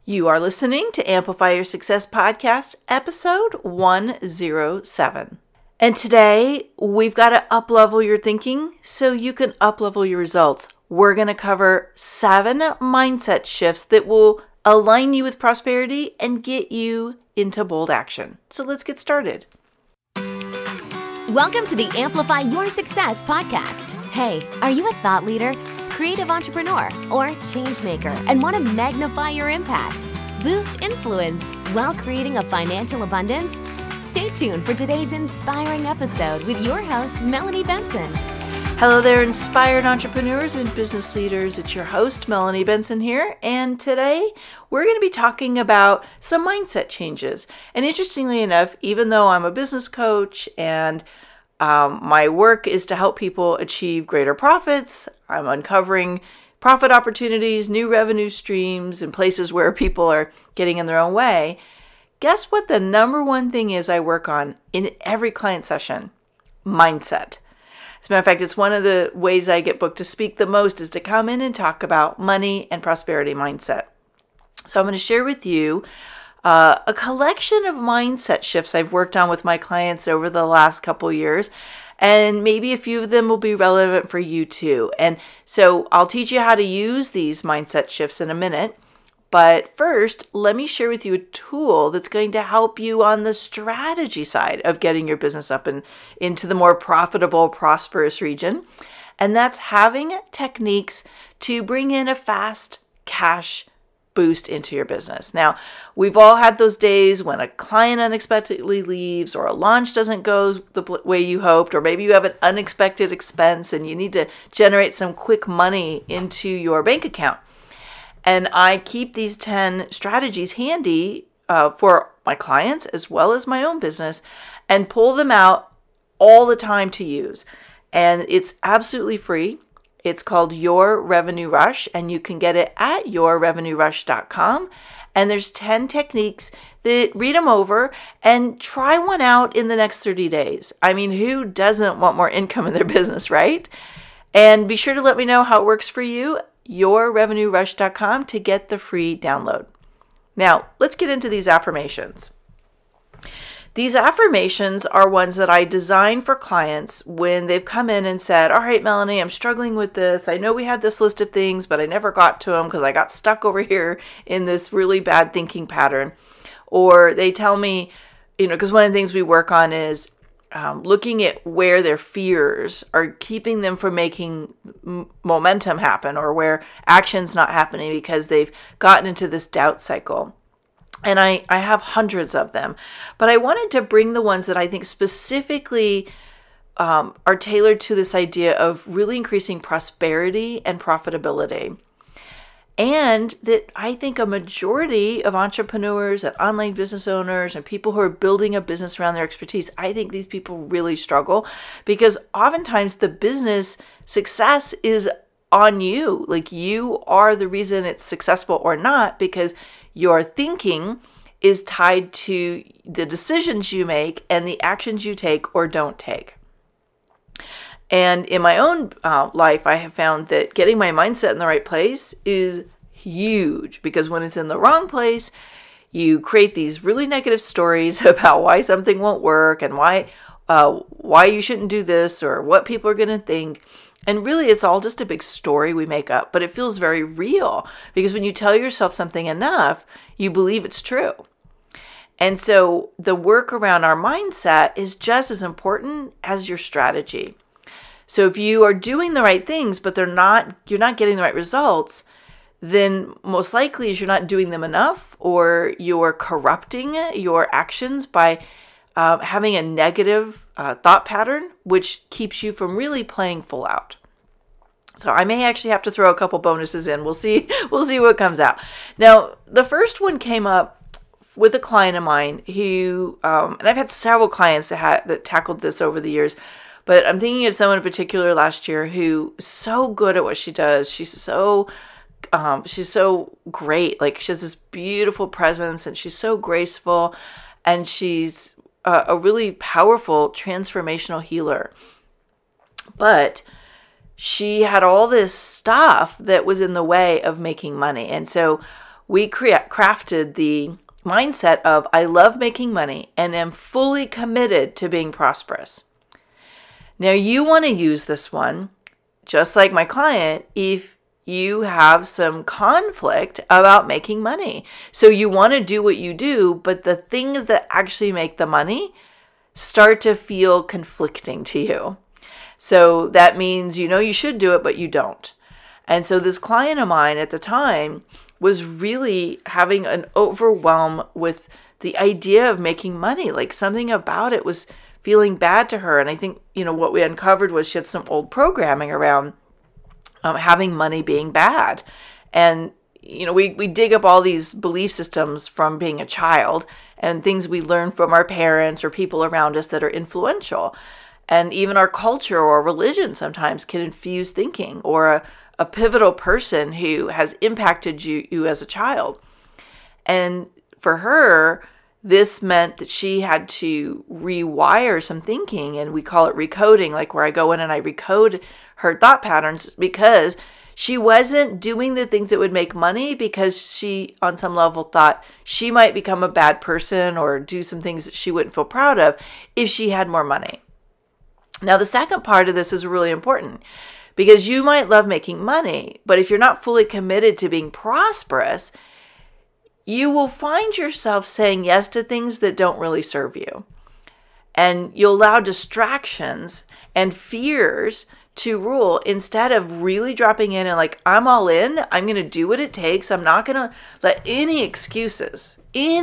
You are listening to Amplify Your Success Podcast, episode 107. And today, we've got to up-level your thinking so you can up-level your results. We're going to cover 7 mindset shifts that will align you with prosperity and get you into bold action. So let's get started. Welcome to the Amplify Your Success Podcast. Hey, are you a thought leader, creative entrepreneur, or change maker and want to magnify your impact, boost influence while creating a financial abundance? Stay tuned for today's inspiring episode with your host, Melanie Benson. Hello there, inspired entrepreneurs and business leaders. It's your host, Melanie Benson here. And today we're going to be talking about some mindset changes. And interestingly enough, even though I'm a business coach and my work is to help people achieve greater profits, I'm uncovering profit opportunities, new revenue streams, and places where people are getting in their own way. Guess what the number one thing is I work on in every client session? Mindset. As a matter of fact, it's one of the ways I get booked to speak the most is to come in and talk about money and prosperity mindset. So I'm going to share with you a collection of mindset shifts I've worked on with my clients over the last couple years, and maybe a few of them will be relevant for you too. And so I'll teach you how to use these mindset shifts in a minute. But first, let me share with you a tool that's going to help you on the strategy side of getting your business up and into the more profitable, prosperous region. And that's having techniques to bring in a fast cash boost into your business. Now, we've all had those days when a client unexpectedly leaves or a launch doesn't go the way you hoped, or maybe you have an unexpected expense and you need to generate some quick money into your bank account. And I keep these 10 strategies handy for my clients as well as my own business and pull them out all the time to use. And it's absolutely free. It's called Your Revenue Rush, and you can get it at yourrevenuerush.com. And there's 10 techniques that read them over and try one out in the next 30 days. I mean, who doesn't want more income in their business, right? And be sure to let me know how it works for you. yourrevenuerush.com to get the free download. Now, let's get into these affirmations. These affirmations are ones that I design for clients when they've come in and said, all right, Melanie, I'm struggling with this. I know we had this list of things, but I never got to them because I got stuck over here in this really bad thinking pattern. Or they tell me, because one of the things we work on is looking at where their fears are keeping them from making momentum happen, or where action's not happening because they've gotten into this doubt cycle. And I have hundreds of them, but I wanted to bring the ones that I think specifically are tailored to this idea of really increasing prosperity and profitability. And that I think a majority of entrepreneurs and online business owners and people who are building a business around their expertise, I think these people really struggle because oftentimes the business success is on you. Like, you are the reason it's successful or not, because your thinking is tied to the decisions you make and the actions you take or don't take. And in my own life, I have found that getting my mindset in the right place is huge, because when it's in the wrong place, you create these really negative stories about why something won't work and why you shouldn't do this or what people are going to think. And really, it's all just a big story we make up, but it feels very real because when you tell yourself something enough, you believe it's true. And so the work around our mindset is just as important as your strategy. So if you are doing the right things, but you're not getting the right results, then most likely is you're not doing them enough, or you're corrupting your actions by having a negative thought pattern, which keeps you from really playing full out. So I may actually have to throw a couple bonuses in. We'll see what comes out. Now, the first one came up with a client of mine who, and I've had several clients that tackled this over the years, but I'm thinking of someone in particular last year who is so good at what she does. She's so great. Like, she has this beautiful presence, and she's so graceful, and she's a really powerful transformational healer. But she had all this stuff that was in the way of making money. And so we crafted the mindset of I love making money and am fully committed to being prosperous. Now you want to use this one, just like my client, if you have some conflict about making money. So you want to do what you do, but the things that actually make the money start to feel conflicting to you. So that means you should do it, but you don't. And so this client of mine at the time was really having an overwhelm with the idea of making money. Like something about it was feeling bad to her. And I think, what we uncovered was she had some old programming around having money being bad. And, we dig up all these belief systems from being a child and things we learn from our parents or people around us that are influential. And even our culture or religion sometimes can infuse thinking, or a pivotal person who has impacted you as a child. And for her, this meant that she had to rewire some thinking, and we call it recoding, like where I go in and I recode her thought patterns, because she wasn't doing the things that would make money because she, on some level, thought she might become a bad person or do some things that she wouldn't feel proud of if she had more money. Now, the second part of this is really important, because you might love making money, but if you're not fully committed to being prosperous, you will find yourself saying yes to things that don't really serve you. And you'll allow distractions and fears to rule instead of really dropping in and like, I'm all in. I'm going to do what it takes. I'm not going to let any excuses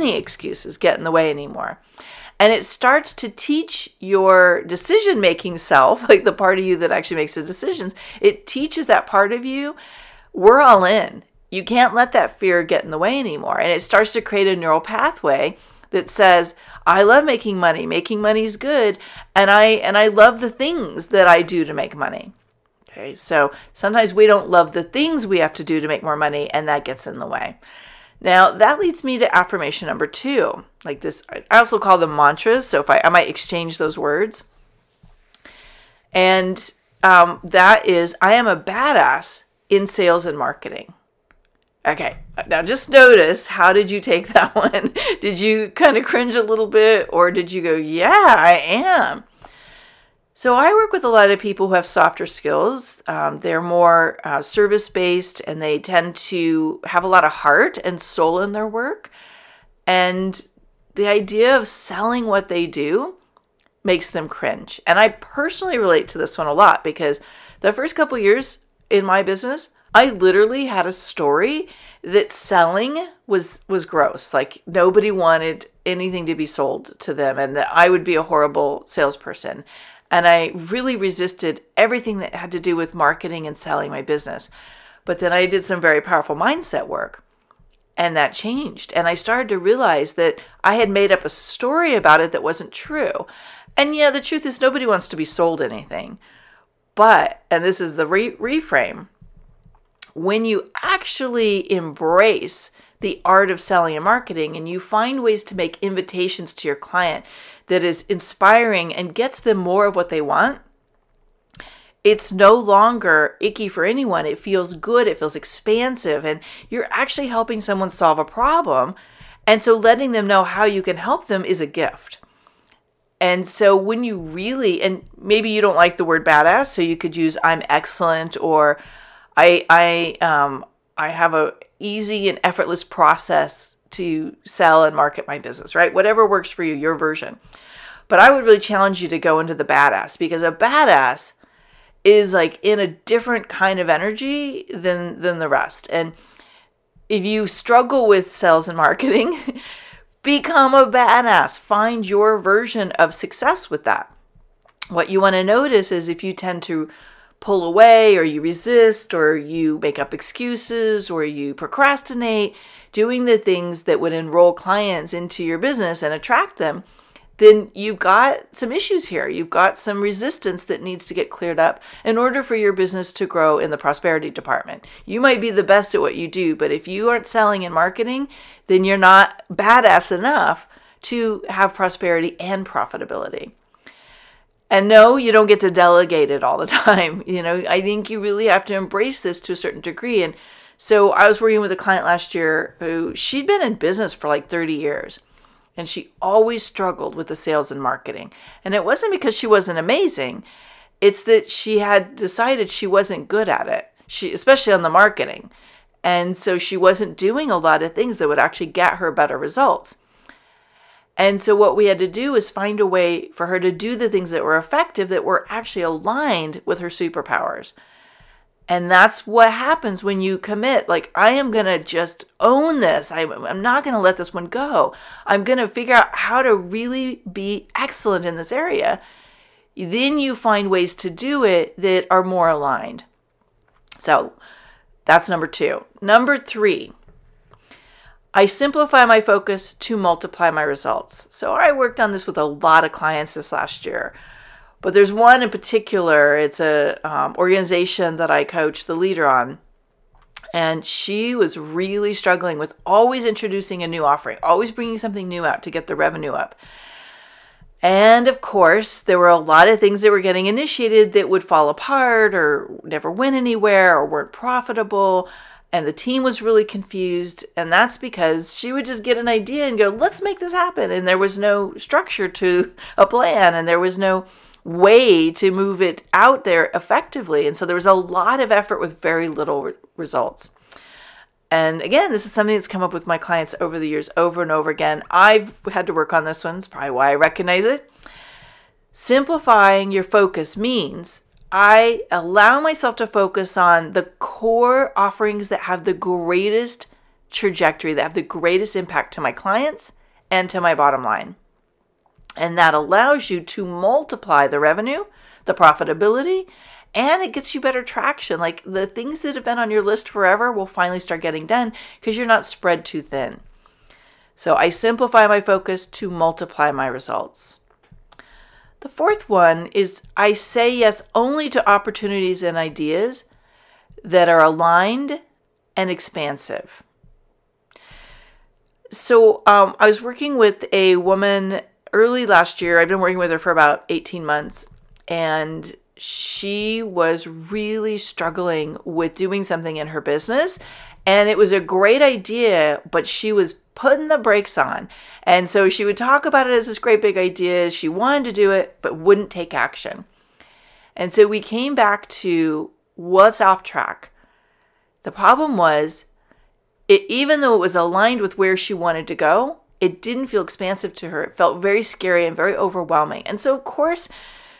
get in the way anymore. And it starts to teach your decision-making self, like the part of you that actually makes the decisions, it teaches that part of you, we're all in. You can't let that fear get in the way anymore. And it starts to create a neural pathway that says, I love making money. Making money is good. And I love the things that I do to make money. Okay, so sometimes we don't love the things we have to do to make more money, and that gets in the way. Now, that leads me to affirmation number 2. Like this, I also call them mantras. So if I might exchange those words. And that is, I am a badass in sales and marketing. Okay, now just notice, how did you take that one? Did you kind of cringe a little bit, or did you go, yeah, I am? So I work with a lot of people who have softer skills. They're more service-based, and they tend to have a lot of heart and soul in their work. And the idea of selling what they do makes them cringe. And I personally relate to this one a lot, because the first couple years in my business, I literally had a story that selling was gross. Like nobody wanted anything to be sold to them, and that I would be a horrible salesperson. And I really resisted everything that had to do with marketing and selling my business. But then I did some very powerful mindset work, and that changed. And I started to realize that I had made up a story about it that wasn't true. And yeah, the truth is nobody wants to be sold anything. But, and this is the reframe, when you actually embrace the art of selling and marketing, and you find ways to make invitations to your client that is inspiring and gets them more of what they want, it's no longer icky for anyone. It feels good. It feels expansive. And you're actually helping someone solve a problem. And so letting them know how you can help them is a gift. And so when you really, and maybe you don't like the word badass, so you could use I'm excellent, or I have a easy and effortless process to sell and market my business, right? Whatever works for you, your version. But I would really challenge you to go into the badass, because a badass is like in a different kind of energy than the rest. And if you struggle with sales and marketing, become a badass. Find your version of success with that. What you want to notice is if you tend to pull away, or you resist, or you make up excuses, or you procrastinate doing the things that would enroll clients into your business and attract them, then you've got some issues here. You've got some resistance that needs to get cleared up in order for your business to grow in the prosperity department. You might be the best at what you do, but if you aren't selling and marketing, then you're not badass enough to have prosperity and profitability. And no, you don't get to delegate it all the time. I think you really have to embrace this to a certain degree. And So I was working with a client last year who she'd been in business for like 30 years. And she always struggled with the sales and marketing. And it wasn't because she wasn't amazing. It's that she had decided she wasn't good at it, especially on the marketing. And so she wasn't doing a lot of things that would actually get her better results. And so what we had to do is find a way for her to do the things that were effective, that were actually aligned with her superpowers. And that's what happens when you commit. Like, I am going to just own this. I'm not going to let this one go. I'm going to figure out how to really be excellent in this area. Then you find ways to do it that are more aligned. So that's number 2. Number 3, I simplify my focus to multiply my results. So I worked on this with a lot of clients this last year. But there's one in particular. It's a organization that I coach the leader on. And she was really struggling with always introducing a new offering, always bringing something new out to get the revenue up. And of course, there were a lot of things that were getting initiated that would fall apart or never went anywhere or weren't profitable. And the team was really confused. And that's because she would just get an idea and go, let's make this happen. And there was no structure to a plan, and there was no way to move it out there effectively. And so there was a lot of effort with very little results. And again, this is something that's come up with my clients over the years, over and over again. I've had to work on this one. It's probably why I recognize it. Simplifying your focus means I allow myself to focus on the core offerings that have the greatest trajectory, that have the greatest impact to my clients and to my bottom line. And that allows you to multiply the revenue, the profitability, and it gets you better traction. Like, the things that have been on your list forever will finally start getting done because you're not spread too thin. So I simplify my focus to multiply my results. The 4th one is I say yes only to opportunities and ideas that are aligned and expansive. So I was working with a woman early last year. I've been working with her for about 18 months, and she was really struggling with doing something in her business. And it was a great idea, but she was putting the brakes on. And so she would talk about it as this great big idea. She wanted to do it, but wouldn't take action. And so we came back to what's off track. The problem was, even though it was aligned with where she wanted to go, it didn't feel expansive to her. It felt very scary and very overwhelming. And so, of course,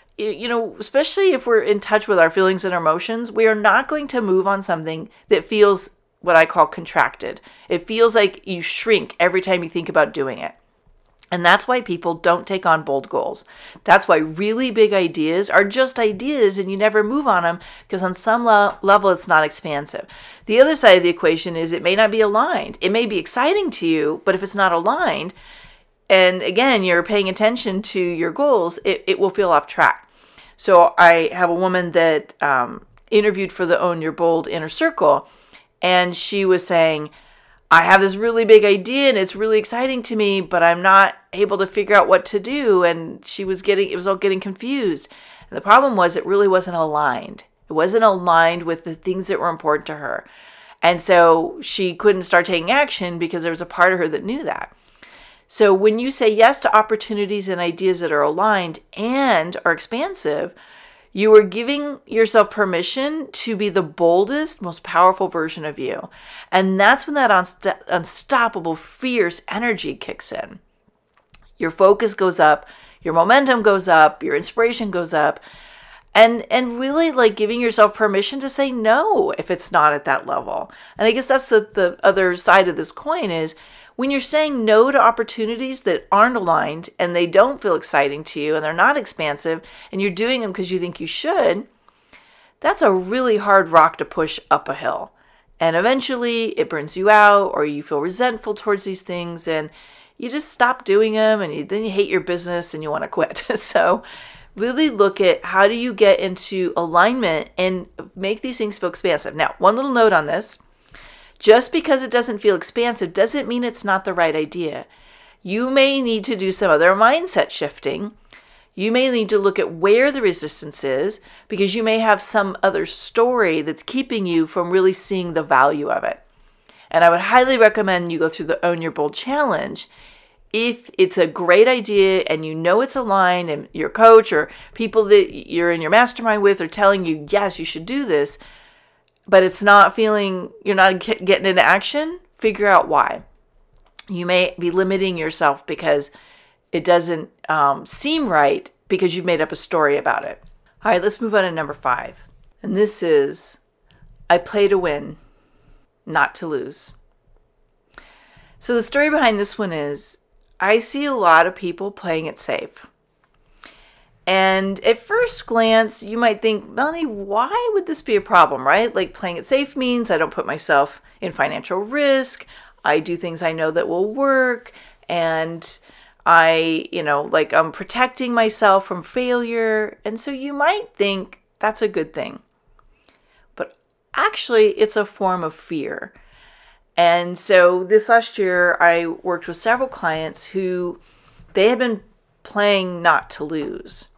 especially if we're in touch with our feelings and our emotions, we are not going to move on something that feels what I call contracted. It feels like you shrink every time you think about doing it. And that's why people don't take on bold goals. That's why really big ideas are just ideas and you never move on them, because on some level it's not expansive. The other side of the equation is it may not be aligned. It may be exciting to you, but if it's not aligned, and again, you're paying attention to your goals, it will feel off track. So I have a woman that interviewed for the Own Your Bold Inner Circle, and she was saying, I have this really big idea and it's really exciting to me, but I'm not able to figure out what to do. And it was all getting confused. And the problem was it really wasn't aligned. It wasn't aligned with the things that were important to her. And so she couldn't start taking action because there was a part of her that knew that. So when you say yes to opportunities and ideas that are aligned and are expansive, you are giving yourself permission to be the boldest, most powerful version of you. And that's when that unstoppable, fierce energy kicks in. Your focus goes up, your momentum goes up, your inspiration goes up, and really like giving yourself permission to say no if it's not at that level. And I guess that's the other side of this coin is when you're saying no to opportunities that aren't aligned and they don't feel exciting to you and they're not expansive and you're doing them because you think you should, that's a really hard rock to push up a hill. And eventually it burns you out or you feel resentful towards these things and you just stop doing them and then you hate your business and you want to quit. So really look at how do you get into alignment and make these things feel expansive. Now, one little note on this. Just because it doesn't feel expansive doesn't mean it's not the right idea. You may need to do some other mindset shifting. You may need to look at where the resistance is because you may have some other story that's keeping you from really seeing the value of it. And I would highly recommend you go through the Own Your Bold Challenge. If it's a great idea and you know it's aligned and your coach or people that you're in your mastermind with are telling you, yes, you should do this, but it's not feeling, you're not getting into action, figure out why. You may be limiting yourself because it doesn't seem right because you've made up a story about it. All right, let's move on to number 5. And this is, I play to win, not to lose. So the story behind this one is, I see a lot of people playing it safe. And at first glance, you might think, Melanie, why would this be a problem, right? Like playing it safe means I don't put myself in financial risk. I do things I know that will work. And I'm protecting myself from failure. And so you might think that's a good thing. But actually, it's a form of fear. And so this last year, I worked with several clients who they had been playing not to lose.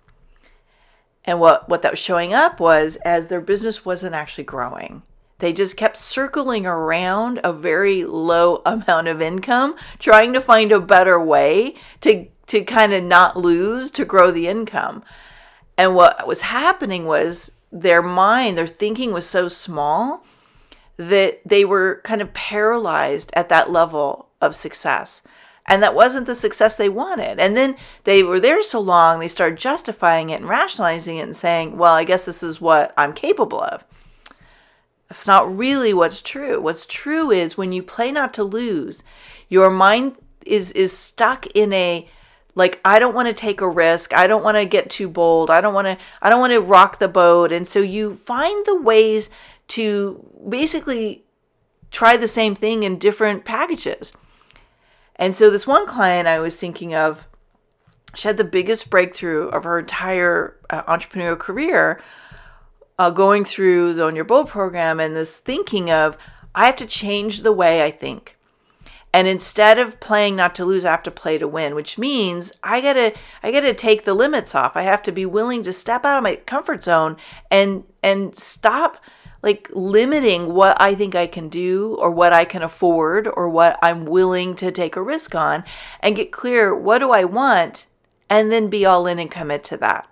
And what that was showing up was as their business wasn't actually growing. They just kept circling around a very low amount of income, trying to find a better way to kind of not lose, to grow the income. And what was happening was their mind, their thinking was so small that they were kind of paralyzed at that level of success. And that wasn't the success they wanted. And then they were there so long, they started justifying it and rationalizing it and saying, well, I guess this is what I'm capable of. That's not really what's true. What's true is when you play not to lose, your mind is stuck in a, like, I don't want to take a risk. I don't want to get too bold. I don't want to rock the boat. And so you find the ways to basically try the same thing in different packages. And so this one client I was thinking of, she had the biggest breakthrough of her entire entrepreneurial career going through the Own Your Bold program and this thinking of, I have to change the way I think. And instead of playing not to lose, I have to play to win, which means I gotta take the limits off. I have to be willing to step out of my comfort zone and stop like limiting what I think I can do or what I can afford or what I'm willing to take a risk on and get clear, what do I want? And then be all in and commit to that.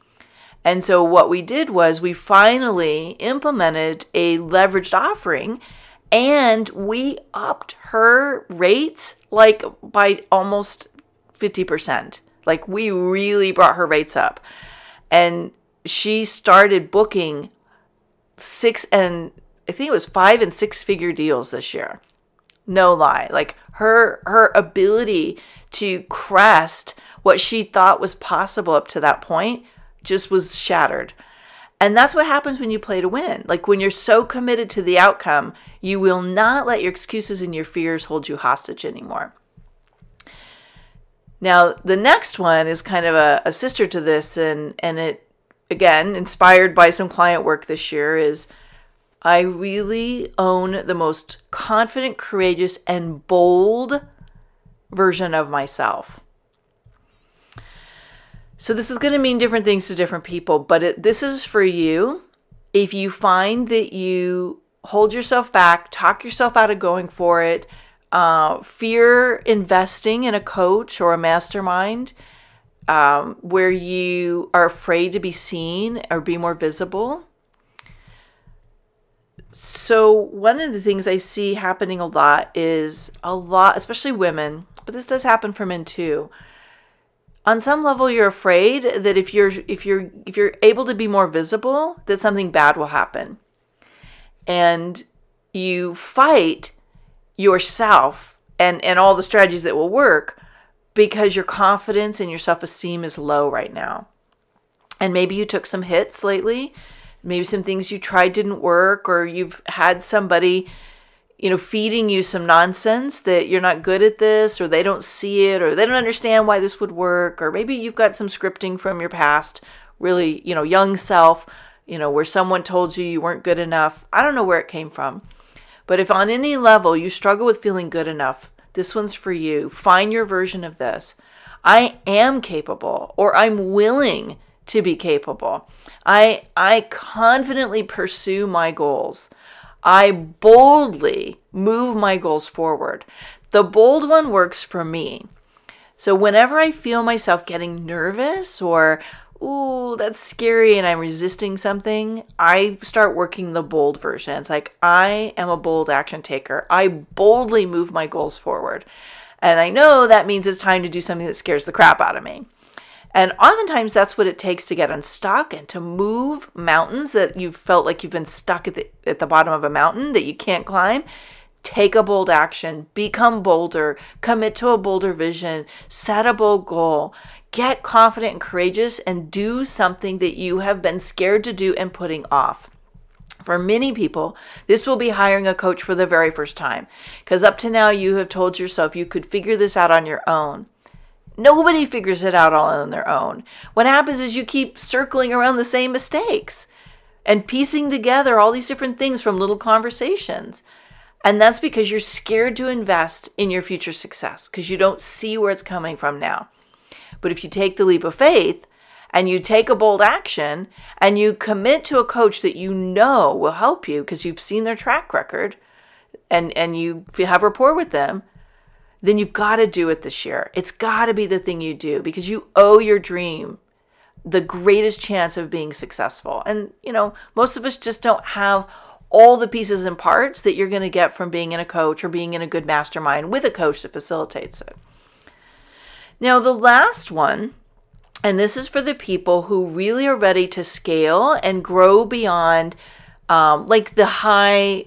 And so what we did was we finally implemented a leveraged offering and we upped her rates like by almost 50%. Like we really brought her rates up. And she started booking 5 and 6 figure deals this year. No lie. Like her ability to crest what she thought was possible up to that point just was shattered. And that's what happens when you play to win. Like when you're so committed to the outcome, you will not let your excuses and your fears hold you hostage anymore. Now, the next one is kind of a sister to this, and it, again, inspired by some client work this year, is I really own the most confident, courageous, and bold version of myself. So this is going to mean different things to different people, but this is for you. If you find that you hold yourself back, talk yourself out of going for it, fear investing in a coach or a mastermind, where you are afraid to be seen or be more visible. So one of the things I see happening a lot, especially women, but this does happen for men too. On some level, you're afraid that if you're able to be more visible, that something bad will happen. And you fight yourself and all the strategies that will work because your confidence and your self-esteem is low right now. And maybe you took some hits lately. Maybe some things you tried didn't work, or you've had somebody feeding you some nonsense that you're not good at this, or they don't see it, or they don't understand why this would work, or maybe you've got some scripting from your past, really, young self, where someone told you weren't good enough. I don't know where it came from. But if on any level you struggle with feeling good enough, This one's for you. Find your version of this. I am capable, or I'm willing to be capable. I confidently pursue my goals. I boldly move my goals forward. The bold one works for me. So whenever I feel myself getting nervous or, ooh, that's scary and I'm resisting something, I start working the bold version. It's like, I am a bold action taker. I boldly move my goals forward. And I know that means it's time to do something that scares the crap out of me. And oftentimes that's what it takes to get unstuck and to move mountains that you've felt like you've been stuck at the bottom of a mountain that you can't climb. Take a bold action, become bolder, commit to a bolder vision, set a bold goal, get confident and courageous, and do something that you have been scared to do and putting off. For many people, this will be hiring a coach for the very first time, because up to now you have told yourself you could figure this out on your own. Nobody figures it out all on their own. What happens is you keep circling around the same mistakes and piecing together all these different things from little conversations. And that's because you're scared to invest in your future success because you don't see where it's coming from now. But if you take the leap of faith and you take a bold action and you commit to a coach that you know will help you because you've seen their track record and you have rapport with them, then you've got to do it this year. It's got to be the thing you do because you owe your dream the greatest chance of being successful. And, most of us just don't have all the pieces and parts that you're going to get from being in a coach or being in a good mastermind with a coach that facilitates it. Now, the last one, and this is for the people who really are ready to scale and grow beyond like the high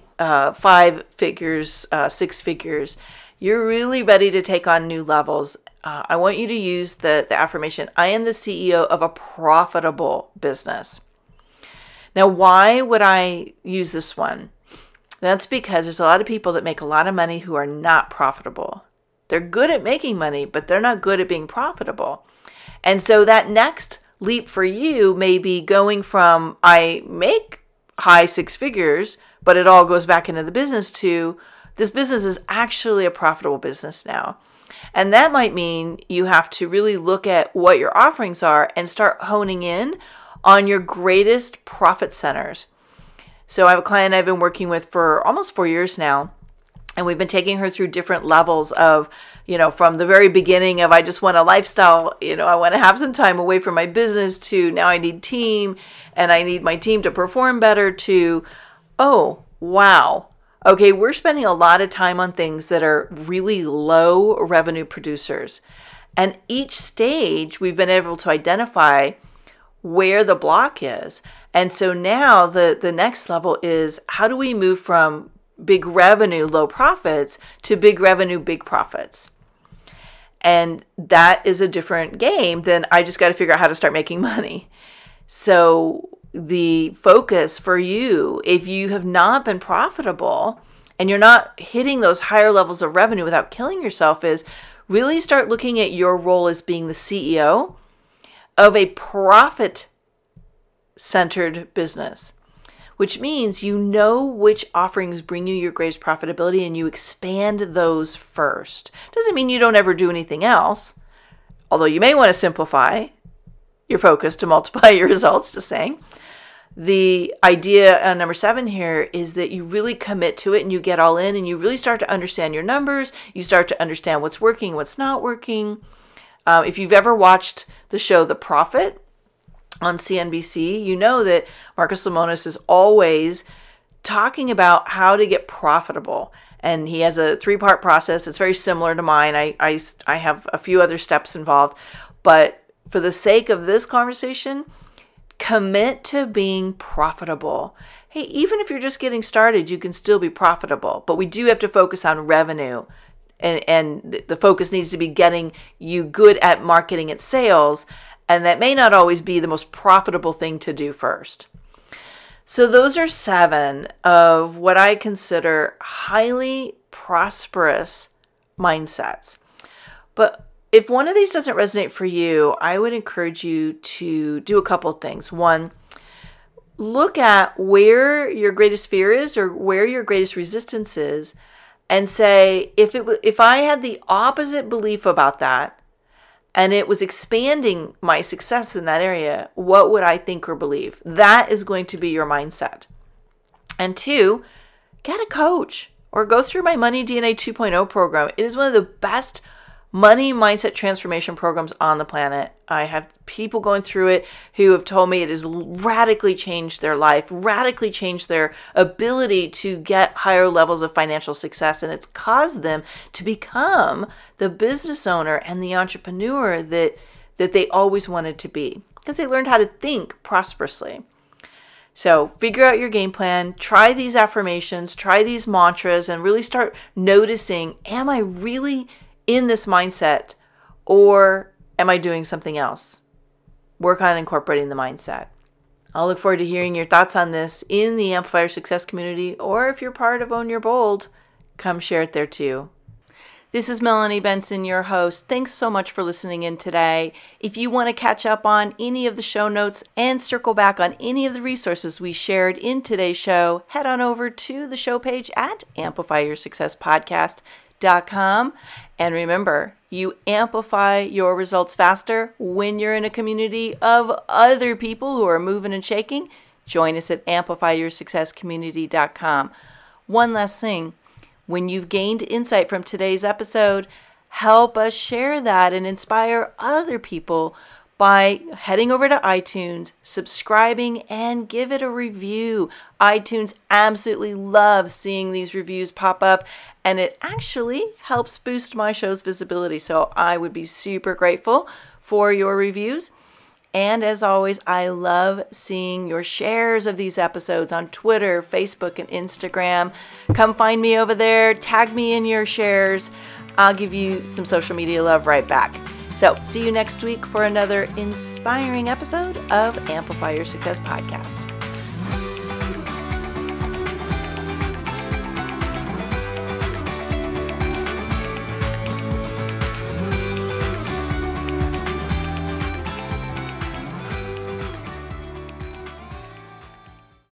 5 figures, 6 figures. You're really ready to take on new levels. I want you to use the affirmation, I am the CEO of a profitable business. Now, why would I use this one? That's because there's a lot of people that make a lot of money who are not profitable. They're good at making money, but they're not good at being profitable. And so that next leap for you may be going from I make high 6 figures, but it all goes back into the business to this business is actually a profitable business now. And that might mean you have to really look at what your offerings are and start honing in on your greatest profit centers. So I have a client I've been working with for almost 4 years now, and we've been taking her through different levels of, from the very beginning of I just want a lifestyle, I want to have some time away from my business to now I need team and I need my team to perform better to, oh, wow. Okay, we're spending a lot of time on things that are really low revenue producers. And each stage we've been able to identify where the block is. And so now the next level is how do we move from big revenue, low profits to big revenue, big profits? And that is a different game than I just got to figure out how to start making money. So the focus for you, if you have not been profitable and you're not hitting those higher levels of revenue without killing yourself, is really start looking at your role as being the CEO of a profit-centered business, which means you know which offerings bring you your greatest profitability and you expand those first. Doesn't mean you don't ever do anything else, although you may want to simplify your focus to multiply your results, just saying. The idea number 7 here is that you really commit to it and you get all in and you really start to understand your numbers. You start to understand what's working, what's not working. If you've ever watched the show The Profit on CNBC, you know that Marcus Lemonis is always talking about how to get profitable. And he has a 3-part process. It's very similar to mine. I have a few other steps involved. But for the sake of this conversation, commit to being profitable. Hey, even if you're just getting started, you can still be profitable. But we do have to focus on revenue. And the focus needs to be getting you good at marketing and sales. And that may not always be the most profitable thing to do first. So those are 7 of what I consider highly prosperous mindsets. But if one of these doesn't resonate for you, I would encourage you to do a couple of things. 1, look at where your greatest fear is or where your greatest resistance is, and say, if I had the opposite belief about that and it was expanding my success in that area, what would I think or believe? That is going to be your mindset. And 2, get a coach or go through my Money DNA 2.0 program. It is one of the best money mindset transformation programs on the planet. I have people going through it who have told me it has radically changed their life, radically changed their ability to get higher levels of financial success. And it's caused them to become the business owner and the entrepreneur that they always wanted to be, because they learned how to think prosperously. So figure out your game plan, try these affirmations, try these mantras, and really start noticing, am I really in this mindset, or am I doing something else? Work on incorporating the mindset. I'll look forward to hearing your thoughts on this in the Amplify Your Success community, or if you're part of Own Your Bold, come share it there too. This is Melanie Benson, your host. Thanks so much for listening in today. If you want to catch up on any of the show notes and circle back on any of the resources we shared in today's show, head on over to the show page at amplifyyoursuccesspodcast.com. And remember, you amplify your results faster when you're in a community of other people who are moving and shaking. Join us at amplifyyoursuccesscommunity.com. One last thing, when you've gained insight from today's episode, help us share that and inspire other people by heading over to iTunes, subscribing, and give it a review. iTunes absolutely loves seeing these reviews pop up, and it actually helps boost my show's visibility. So I would be super grateful for your reviews. And as always, I love seeing your shares of these episodes on Twitter, Facebook, and Instagram. Come find me over there. Tag me in your shares. I'll give you some social media love right back. So see you next week for another inspiring episode of Amplify Your Success Podcast.